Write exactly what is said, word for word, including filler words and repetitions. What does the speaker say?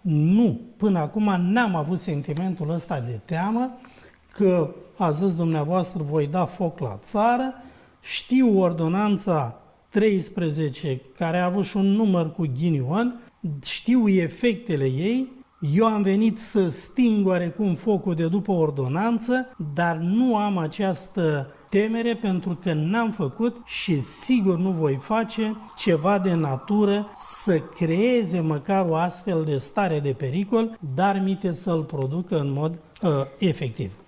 Nu, până acum n-am avut sentimentul ăsta de teamă că, a zis dumneavoastră, voi da foc la țară. Știu ordonanța treisprezece, care a avut și un număr cu ghinion, știu efectele ei. Eu am venit să sting oarecum focul de după ordonanță, dar nu am această temere pentru că n-am făcut și sigur nu voi face ceva de natură să creeze măcar o astfel de stare de pericol, dar mite să-l producă în mod uh, efectiv.